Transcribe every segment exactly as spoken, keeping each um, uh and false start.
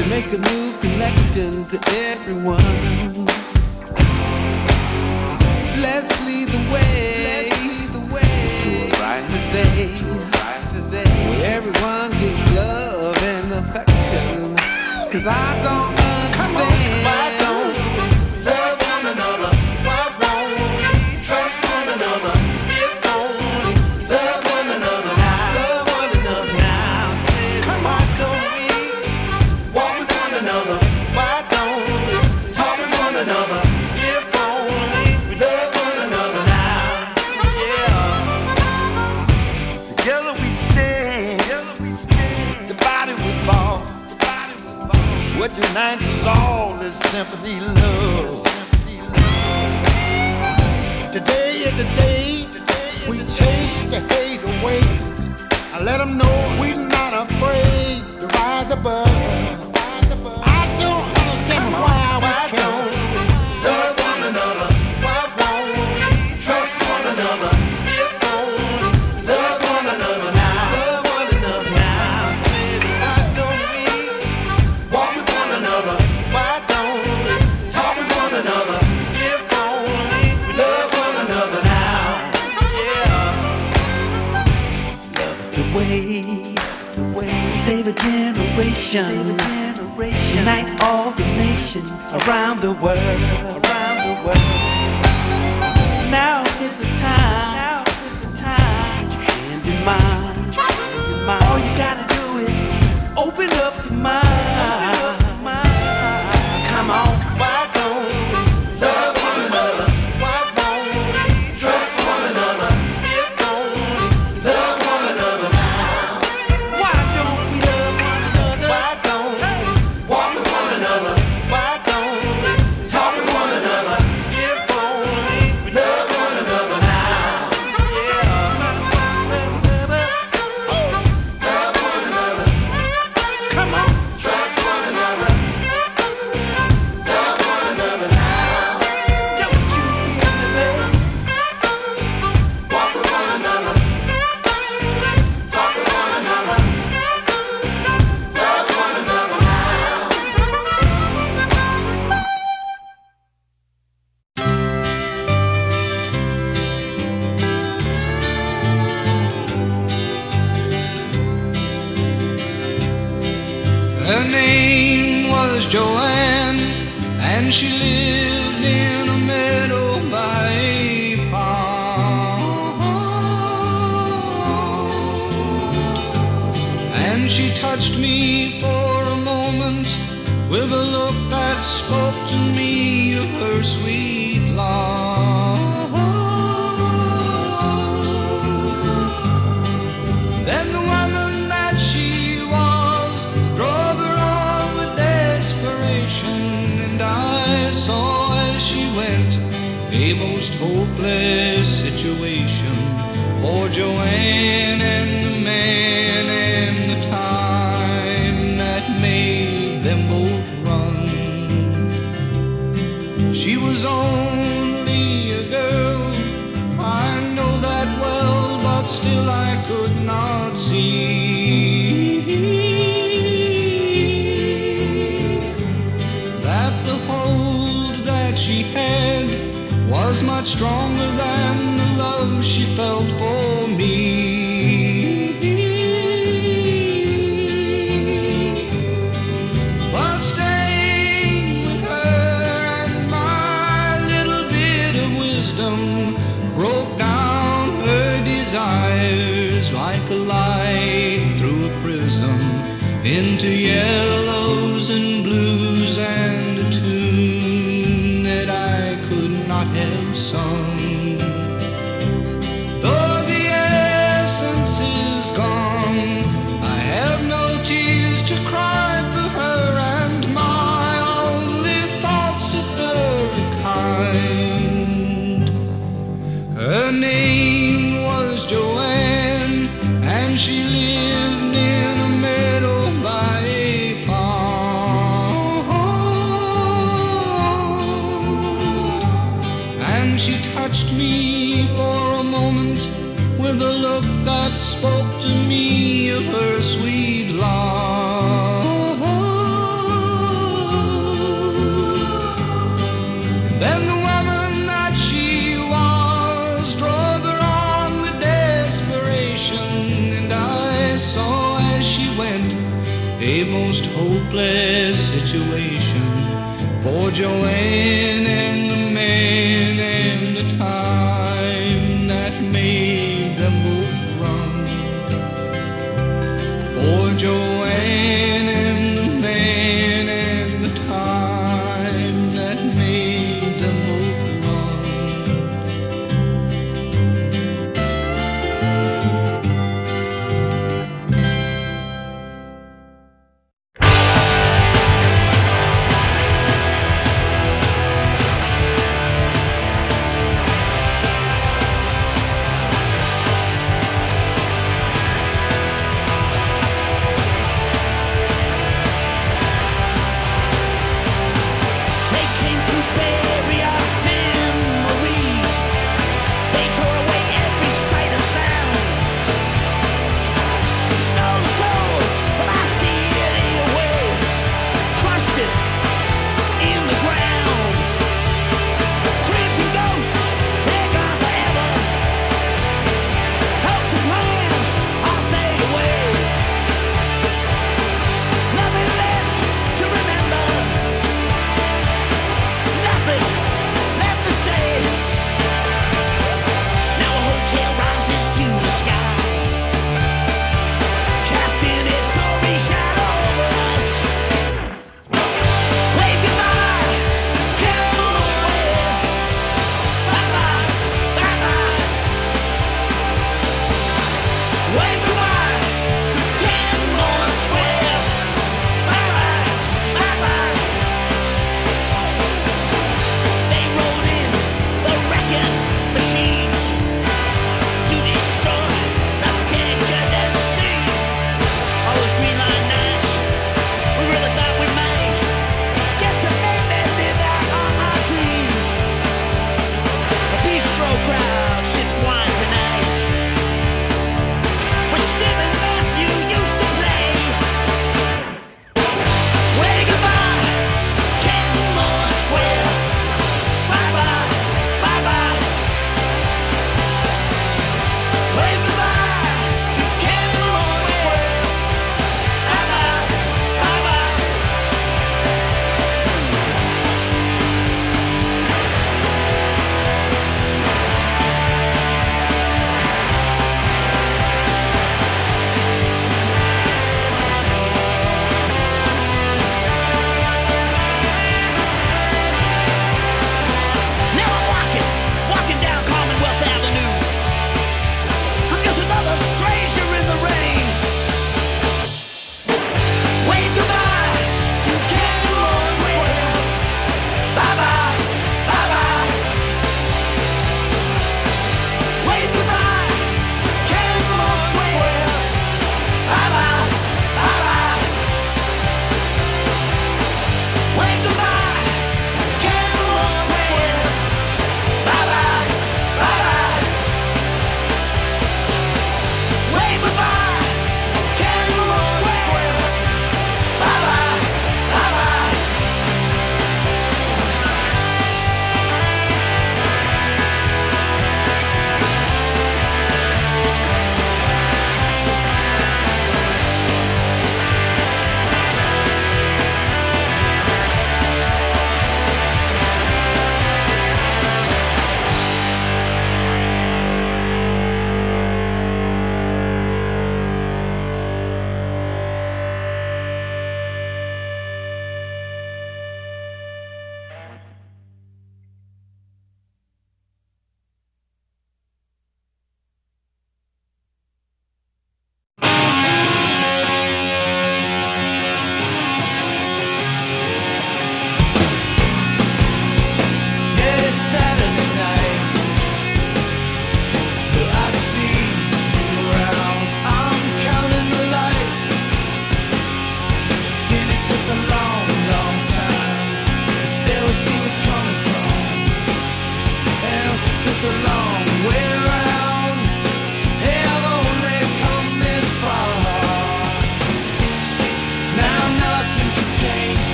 to make a new connection to everyone. Let's lead the way, let's lead the way to a brighter day, to a brighter day where everyone gets love and affection. Cause I don't understand why don't we love one another? Why won't we trust one another? If only love one another now, love one another now. Say, why don't we walk with one another? Why don't we talk with one another? If only we love one another now. Yeah. Together we stand, together we stand. The body we fall. What unites us all is sympathy, love. Today is the day we chase the hate away. I let them know we're not afraid to rise above. I don't understand why we can't love one another. Why won't we trust one another? If only love one another now, love one another now. Say, why don't we walk with one another? Why don't we talk with one another? If only we love one another now. Yeah. Love is the way, it's the way to save a generation, save a generation. Unite all the nations around the world, around the world. Now is the time, now is the time. Put your hand in mine, put your hand in mine. All you gotta do is open up your mind. Come on, why don't we love one another? Why won't we trust one another? If only love one another now. Why don't we love one another? Why don't we walk with one another? Why don't we talk with one another? If only we love one another now. Yeah. Love one another. Come on. Trust one another. Love one another now. Don't you hear me, baby? Walk with one another. Talk with one another. Love one another now. Her name was Joanne, and she lived in a meadow by a pond. And she touched me for a moment with a look that spoke to me of her sweet love. Then the woman that she was drove her on with desperation, and I saw as she went a most hopeless situation for Joanne and the man and the time that made them both run. She was only a girl, I know that well, but still I could not see that the hold that she had was much stronger than the love she felt for me. But staying with her and my little bit of wisdom broke down her desires like a light through a prism into yellows and blues and a tune that I could not have sung. Though the essence is gone, I have no tears to cry for her, and my only thoughts of her are kind. Her name was Joanne, and she lived in a meadow by a pond. And she touched me for a moment with a look that spoke to me of her sweet love. a most hopeless situation for Joanne and the man and the time that made them both run. For Joanne and the man and the time that made them both run.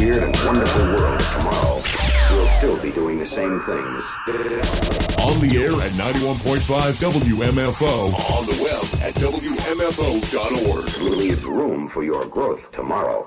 weird and wonderful world of tomorrow, we'll still be doing the same things. On the air at ninety-one point five W M F O. On the web at W M F O dot org. Leave room for your growth tomorrow.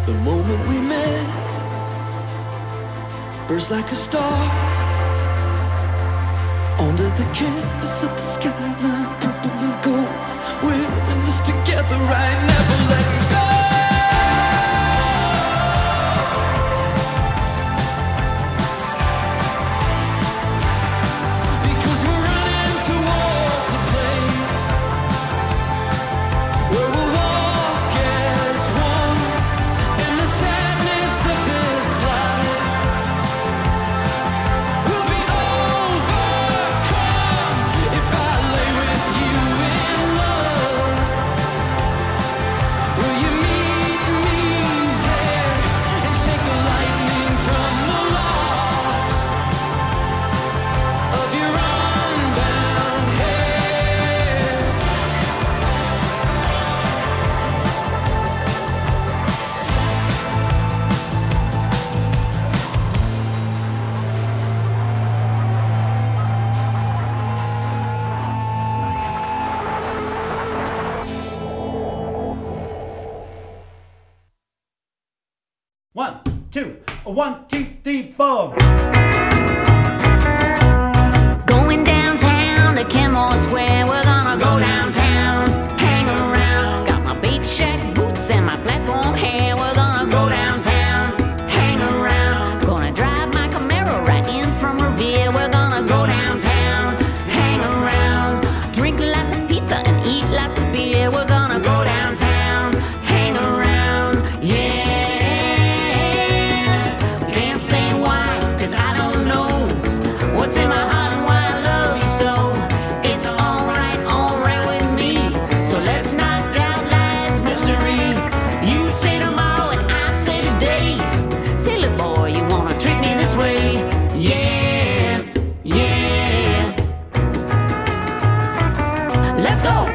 The moment we met burst like a star under the canvas of the skyline, purple and gold. We're in this together, right? Never let go. Because we're running towards a place where we'll walk as one in the sadness of this life. We'll be overcome if I lay with you in love. Will you meet me there and shake the lightning from the locks of your unbound hair? One, two, one, two, three, four. Going downtown to Kenmore Square, we're gonna go downtown, hang around. Got my beach shack boots and my platform hair, we're gonna go downtown, hang around. Gonna drive my Camaro right in from Revere, we're gonna go downtown, hang around. Drink lots of pizza and eat lots of beer, we're gonna go downtown, hang around, yeah. Can't say why, cause I don't know what's in my heart and why I love you so. It's alright, alright with me. So let's not doubt life's mystery. You say tomorrow and I say today. Say, look boy, you wanna treat me this way? Yeah, yeah. Let's go.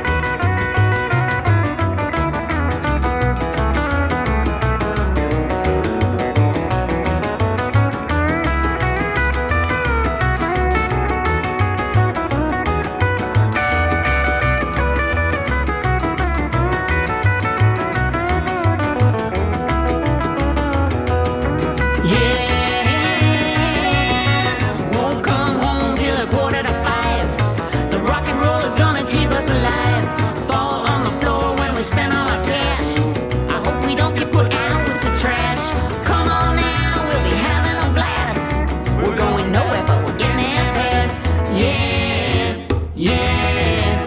Yeah, won't come home till a quarter to five. The rock and roll is gonna keep us alive. Fall on the floor when we spend all our cash. I hope we don't get put out with the trash. Come on now, we'll be having a blast. We're going nowhere, but we're getting there fast. Yeah, yeah.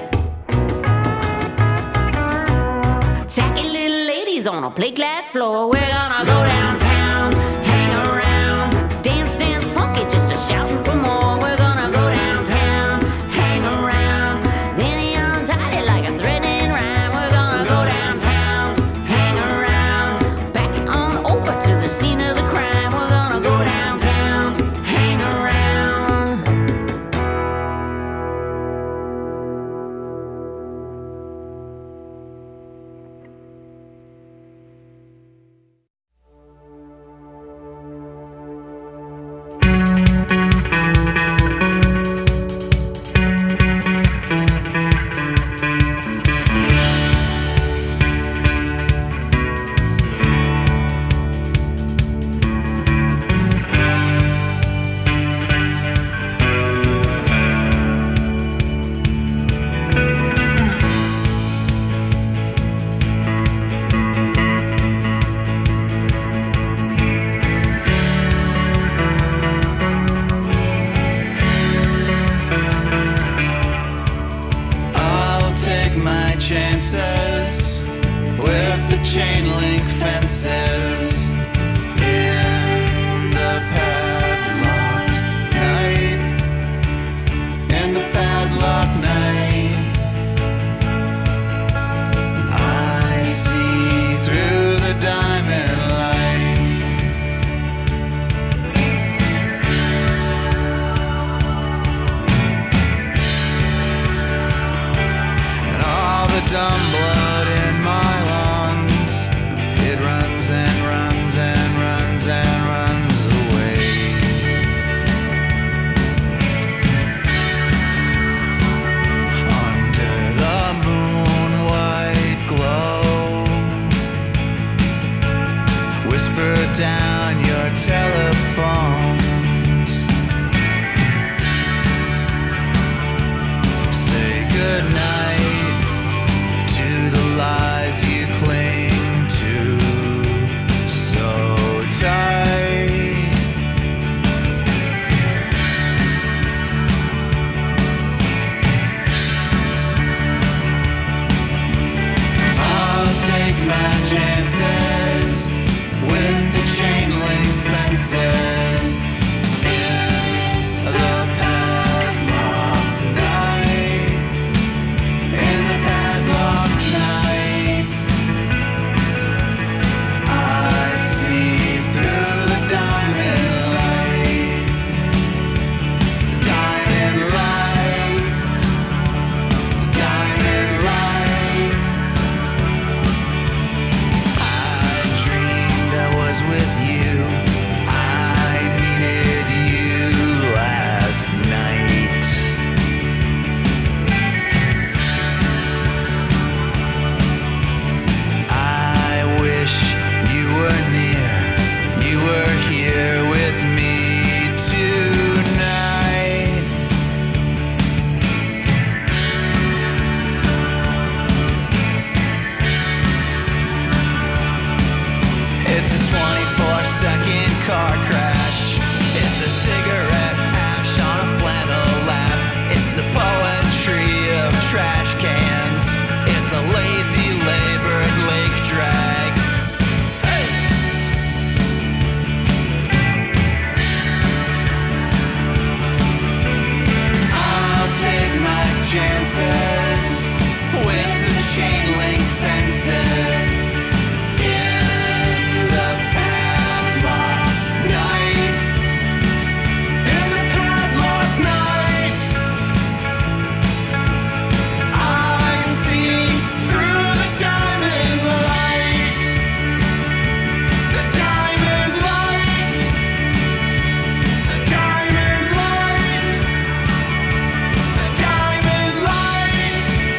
Tacky little ladies on a plate glass floor. We're gonna go downtown, hang around, dance, dance funky, just a shouting for more. We're gonna go downtown, hang around, then he untied it like a threatening rhyme. We're gonna go downtown, hang around, back on over to the scene of the crime. We're gonna go downtown, hang around. I'll take my chances with the chain link fences in the padlocked night. In the padlocked night, I see through the diamond light. And all the dumb blood in my lungs, it runs and runs whisper down your telephone. Say goodnight to the lies you cling to so tight. I'll take my chances with the chain link fences in the padlocked night, in the padlocked night. I see through the diamond light, diamond light, diamond light. I dreamed I was with you. I needed you last night. I wish you were near. You were here with me tonight. It's a twenty-four second car crash. It's a cigarette ash on a flannel lap. It's the poetry of trash cans. It's a lazy labored lake drag. Hey! I'll take my chances with the chain link fences in the padlocked night, in the padlocked night. I see through the diamond light, the diamond light, the diamond light, the diamond light.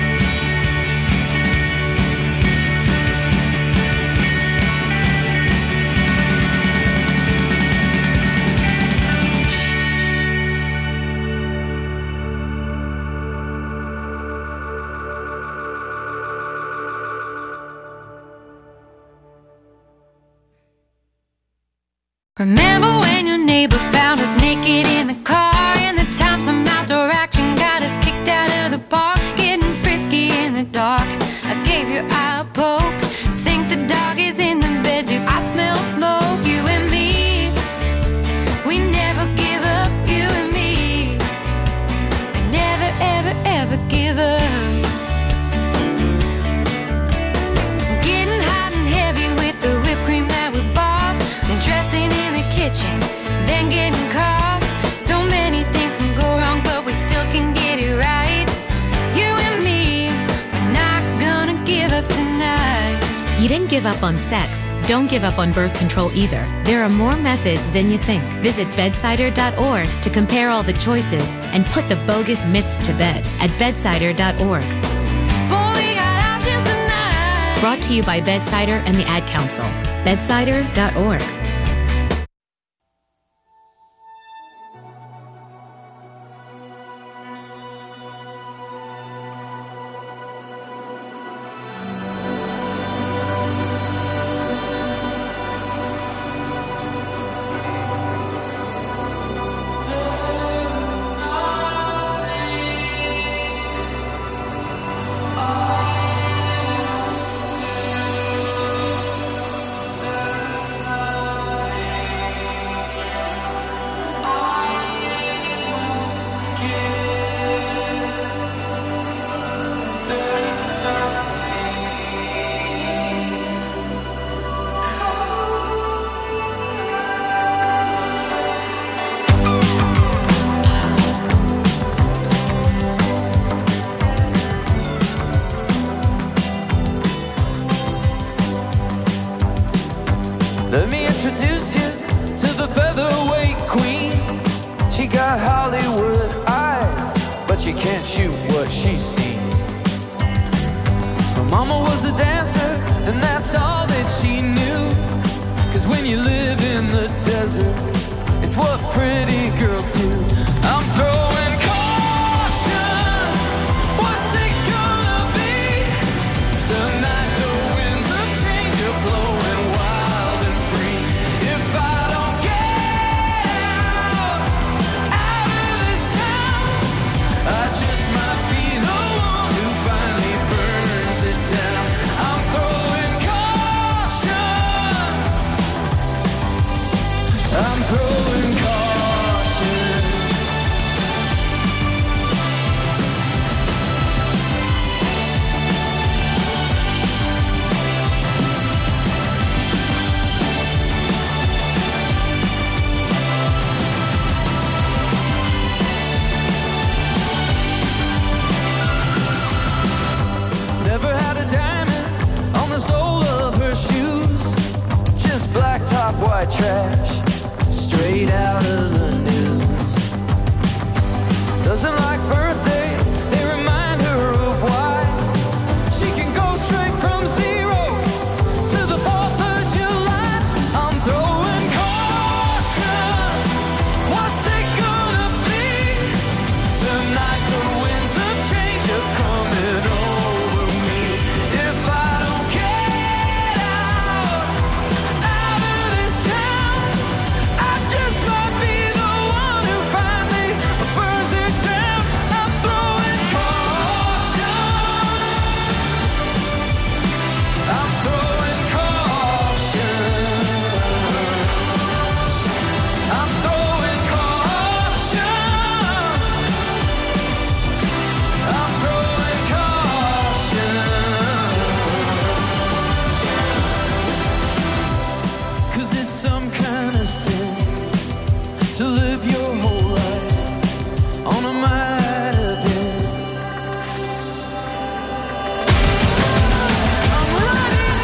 Remember when your neighbor found us naked in the car, and the time some outdoor action got us kicked out of the park, getting frisky in the dark. I gave your eye a poke. Think the dog is in the bed too. I smell smoke. You and me, we never give up. You and me, we never ever ever give up. Getting hot and heavy with the whipped cream that we bought, and dressing in the kitchen, then getting caught. So many things can go wrong, but we still can get it right. You and me, we're not gonna give up tonight. You didn't give up on sex. Don't give up on birth control either. There are more methods than you think. Visit bedsider dot org to compare all the choices and put the bogus myths to bed at bedsider dot org. Boy, we got options tonight. Brought to you by Bedsider and the Ad Council. bedsider dot org. Let me introduce you to the featherweight queen. She got Hollywood eyes, but she can't shoot what she's seen. Her mama was a dancer, and that's all that she knew. Cause Cause when you live in the desert, it's what pretty girls do. I'm throwing caution. What's it gonna be? Tonight the winds of change are blowing wild and free. If I don't get out, out of this town, I just might be the one who finally burns it down. I'm throwing caution. I'm throwing caution. Never had a diamond on the sole of her shoes. Just black top, white trash, straight out of the news. Doesn't like birthdays, they remind her of why. She can go straight from zero to the fourth of July. I'm throwing caution. What's it gonna be? Tonight the winds of change are coming over me. If I don't get out, out of this town, I just might be the one who finally burns it down. I'm throwing caution. I'm throwing caution. I'm throwing caution. I'm throwing caution. 'Cause it's some kind of sin to live your whole life on a might have been. I'm running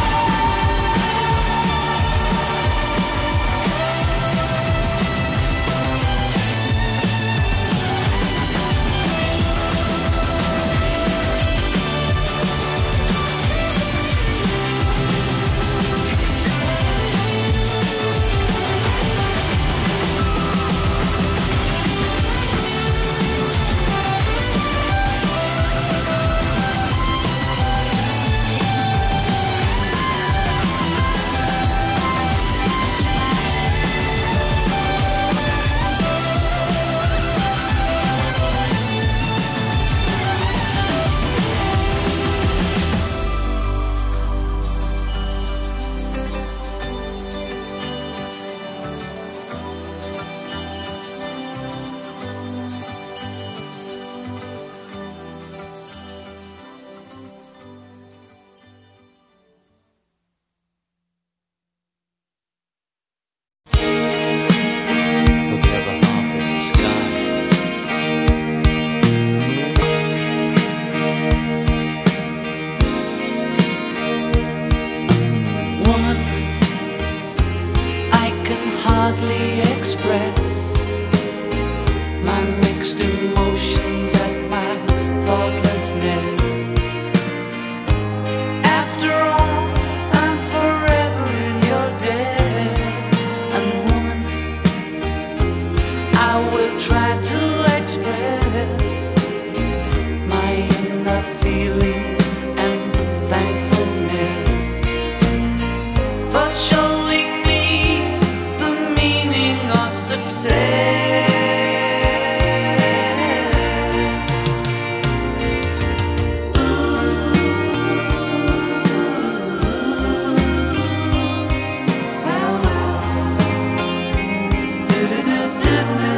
for the other half of the sky. Woman, I can hardly express my mixed emotions at my thoughtlessness. After all, I'm forever in your debt. And woman, I will try to express my inner feelings and thankfulness for showing me the meaning of success. Well, well. Do-do-do-do-do.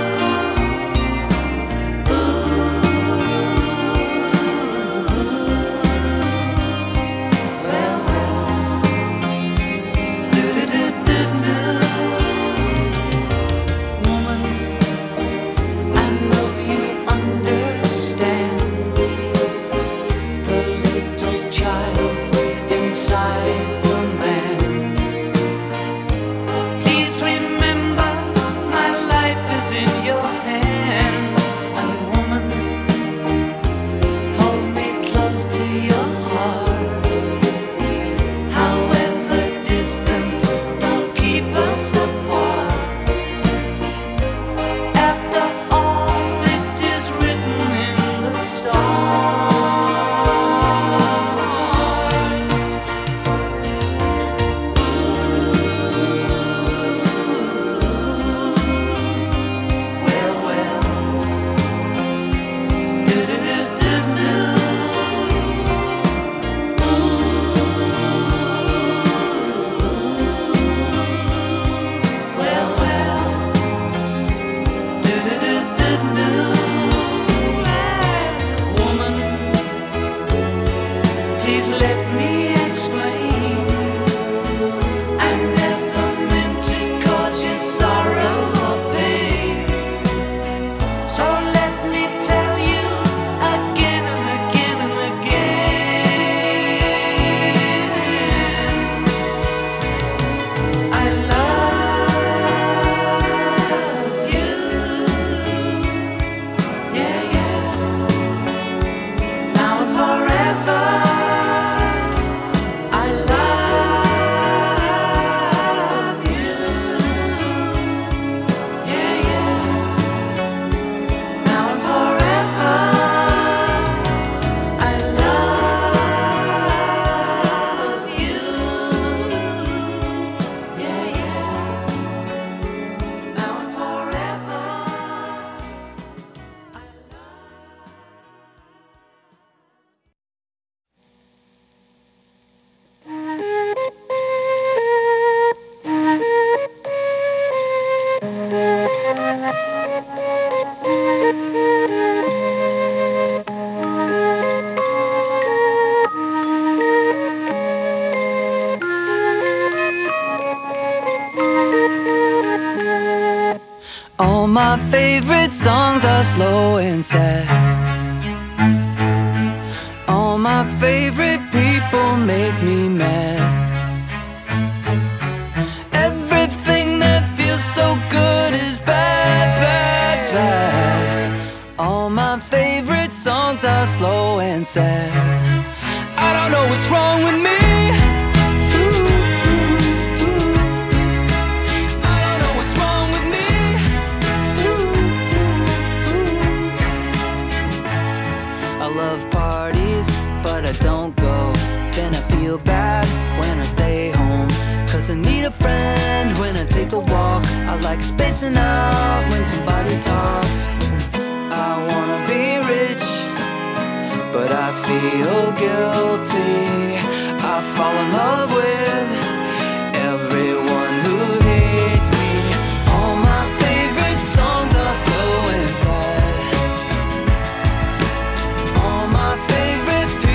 Well, well. Do-do-do-do-do. Woman, I know you understand the little child inside the man. Please remember, my life is in your hands. And woman, hold me close to your heart. However distant my favorite songs are slow and sad. All my favorite people make me mad. Everything that feels so good is bad, bad, bad. All my favorite songs are slow and sad. I don't know what's wrong with me. Don't go, then I feel bad when I stay home. Cause I need a friend when I take a walk. I like spacing out when somebody talks. I wanna be rich, but I feel guilty. I fall in love with everyone who hates me. All my favorite songs are slow and sad. All my favorite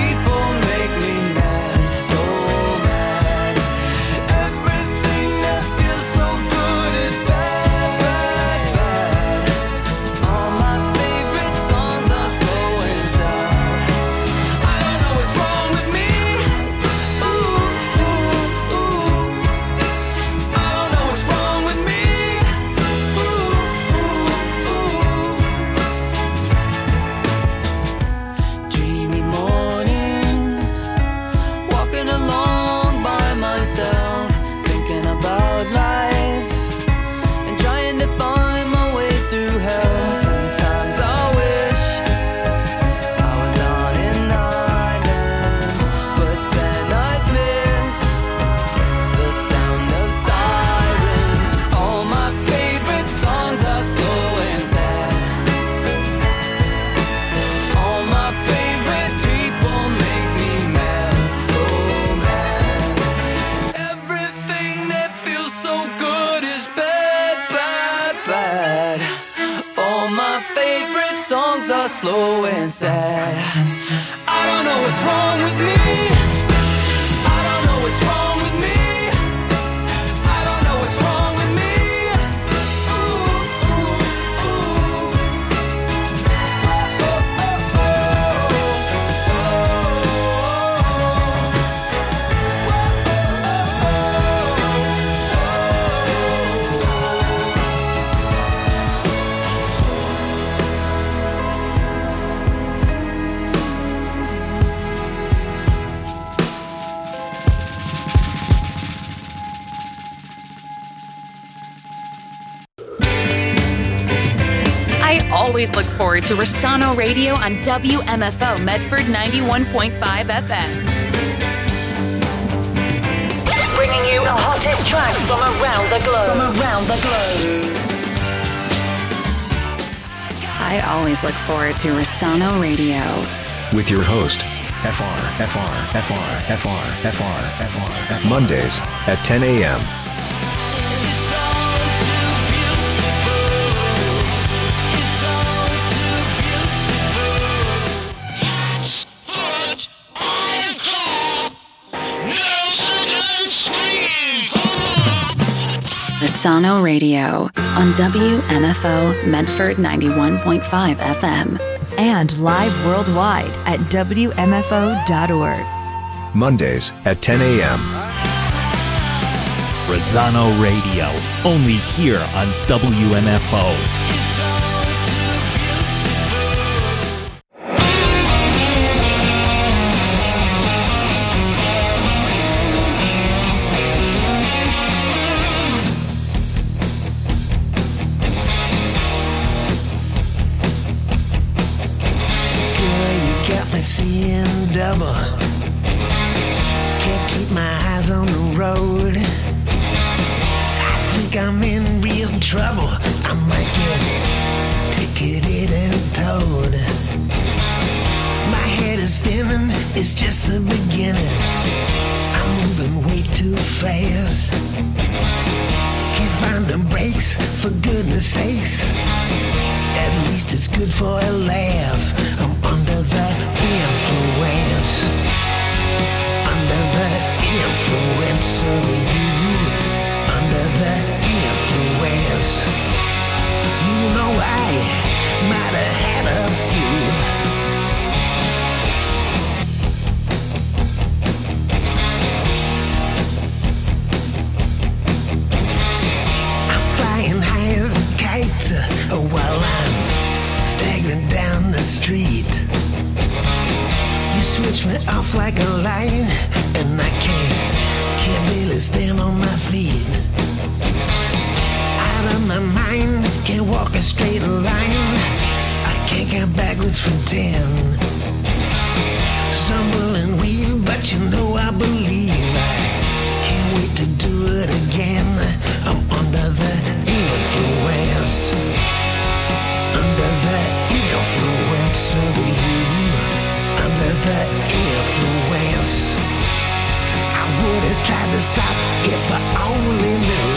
slow and sad. I don't know what's wrong with me. I don't know what's wrong with me. I don't know what's wrong with me. Ooh, ooh, ooh. Oh, oh, oh, I always look forward to Rossano Radio on W M F O Medford ninety-one point five F M. Bringing you the hottest tracks from around the globe. From around the globe. I always look forward to Rossano Radio. With your host, F R, F R, F R, F R, F R, F R, F R. Mondays at ten a.m. Rossano Radio on W M F O Medford ninety-one point five F M. And live worldwide at W M F O dot org. Mondays at ten a.m. Rossano Radio, only here on W M F O. Seeing double, can't keep my eyes on the road. I think I'm in real trouble. I might get ticketed and towed. My head is spinning, it's just the beginning. I'm moving way too fast. Can't find the brakes, for goodness sakes. At least it's good for a laugh. I'm under the influence. Under the influence of you. Under the influence. You I might have had a few. I'm flying high as a kite uh, while I'm staggering down the street. You switch me off like a light, and I can't, can't barely stand on my feet. Out of my mind, can't walk a straight line. I can't count backwards from ten. Stumble and weave, but you know I believe. I can't wait to do it again. I'm under the influence, under the influence of you, under the influence. I would have tried to stop if I only knew.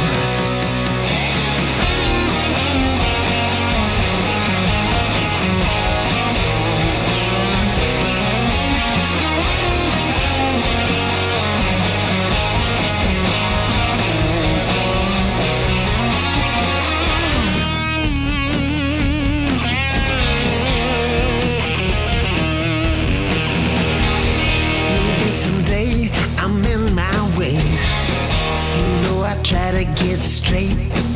Someday I'm in my ways. You know I try to get straight.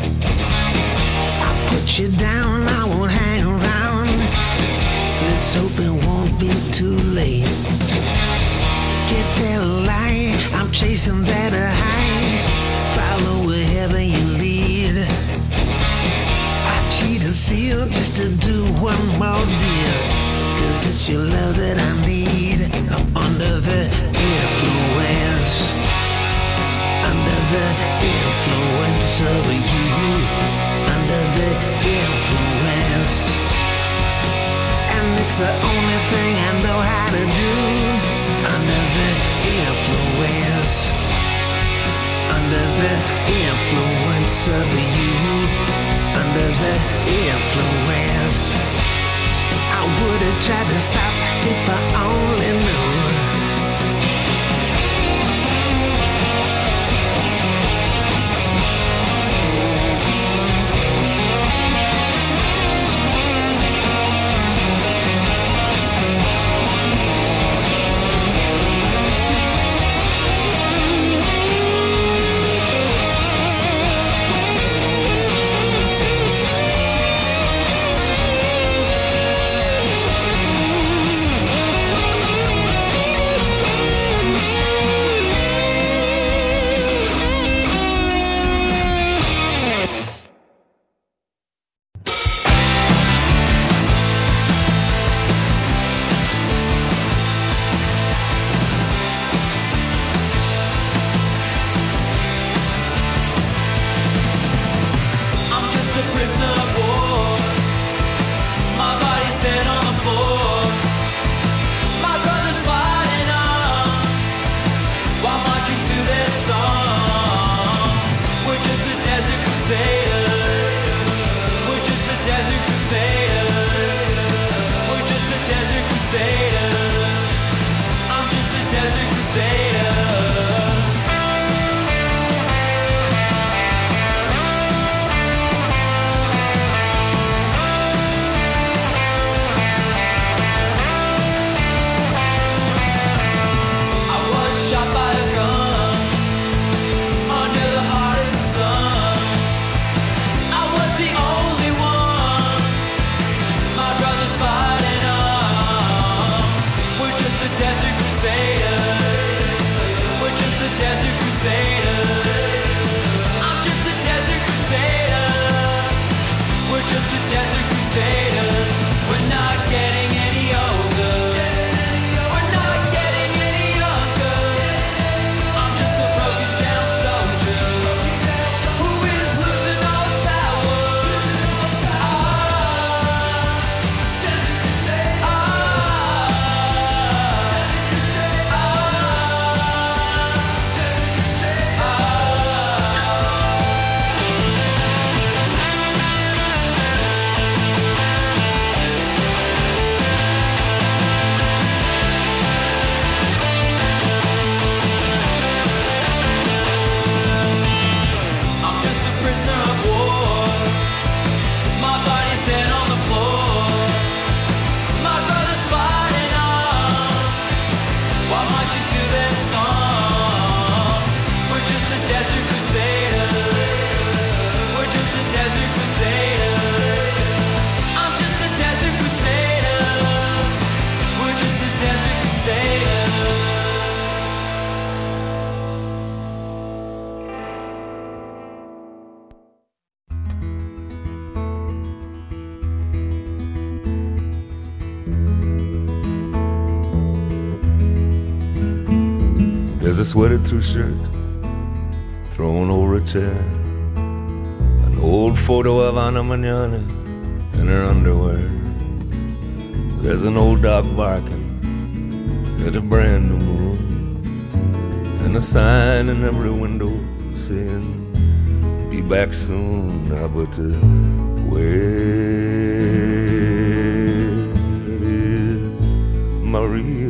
I put you down, I won't hang around. Let's hope it won't be too late. Get that lie, I'm chasing that high. Follow wherever you lead. I cheat and steal just to do one more deal. Cause it's your love that I need. I'm under the influence, under the influence of you, under the influence. And it's the only thing I know how to do. Under the influence, under the influence of you, under the influence. I would have tried to stop if I only knew. desert crusaders. We're just the desert crusaders. I'm just the desert crusader. We're just the desert crusaders. There's a sweated through shirt thrown over a chair, an old photo of Ana Mañana in her underwear. There's an old dog barking at a brand new moon, and a sign in every window saying, be back soon. Ah, but uh, where is Maria?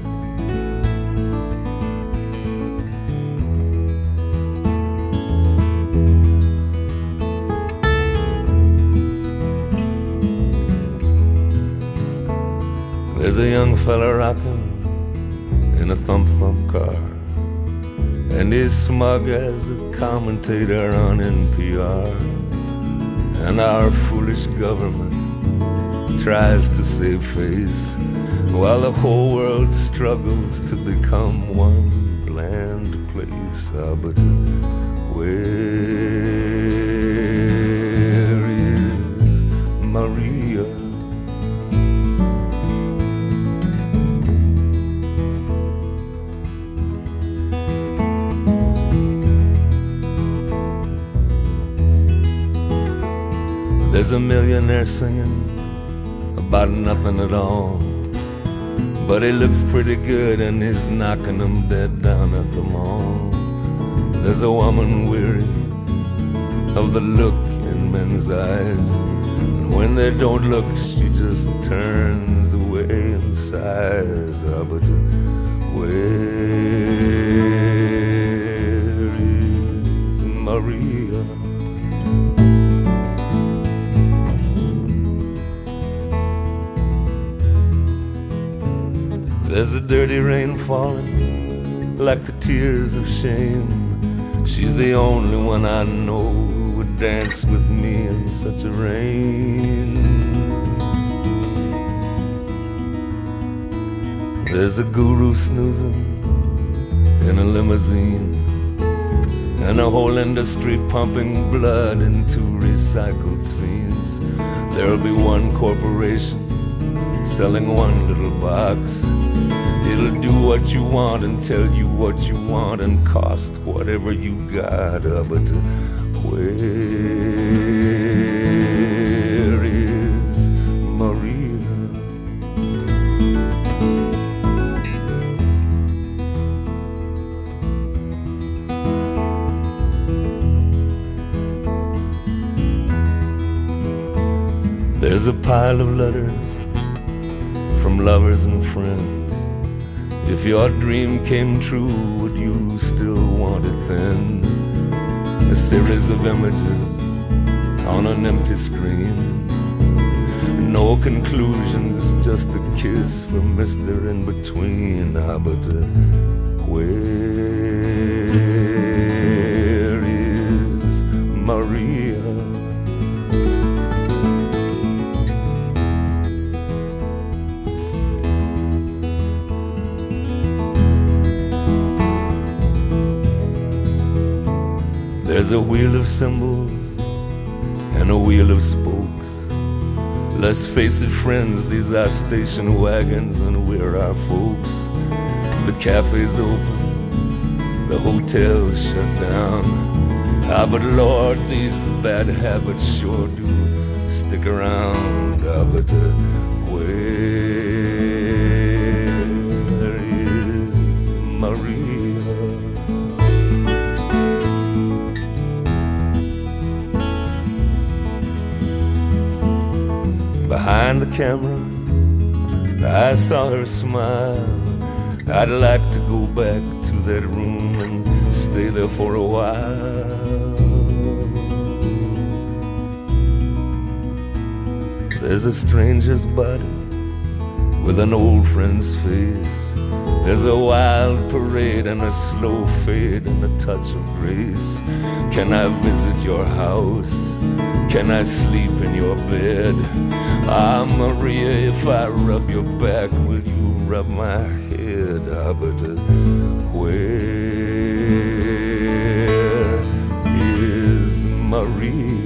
There's a young fella rocking in a thump-thump car, and he's smug as a commentator on N P R. And our foolish government tries to save face, while the whole world struggles to become one bland place. Ah, but where is Maria? There's a millionaire singing about nothing at all, but he looks pretty good and he's knocking them dead down at the mall. There's a woman weary of the look in men's eyes, and when they don't look, she just turns away and sighs. Ah, but where is Maria? There's a dirty rain falling like the tears of shame. She's the only one I know who would dance with me in such a rain. There's a guru snoozing in a limousine, and a whole industry pumping blood into recycled scenes. There'll be one corporation selling one little box. It'll do what you want and tell you what you want and cost whatever you got. Uh, but uh, where is Maria? There's a pile of letters from lovers and friends. If your dream came true, would you still want it then? A series of images on an empty screen. No conclusions, just a kiss from Mister In Between. Ah, but uh, where is Maria? There's a wheel of symbols and a wheel of spokes. Let's face it, friends, these are station wagons and we're our folks. The cafe's open, the hotel's shut down. Ah, but Lord, these bad habits sure do stick around. Ah, but uh, where is Maria? Behind the camera, I saw her smile. I'd like to go back to that room and stay there for a while. There's a stranger's body with an old friend's face. There's a wild parade and a slow fade and a touch of grace. Can I visit your house? Can I sleep in your bed? Ah, Maria, if I rub your back, will you rub my head? Ah, but uh, where is Maria?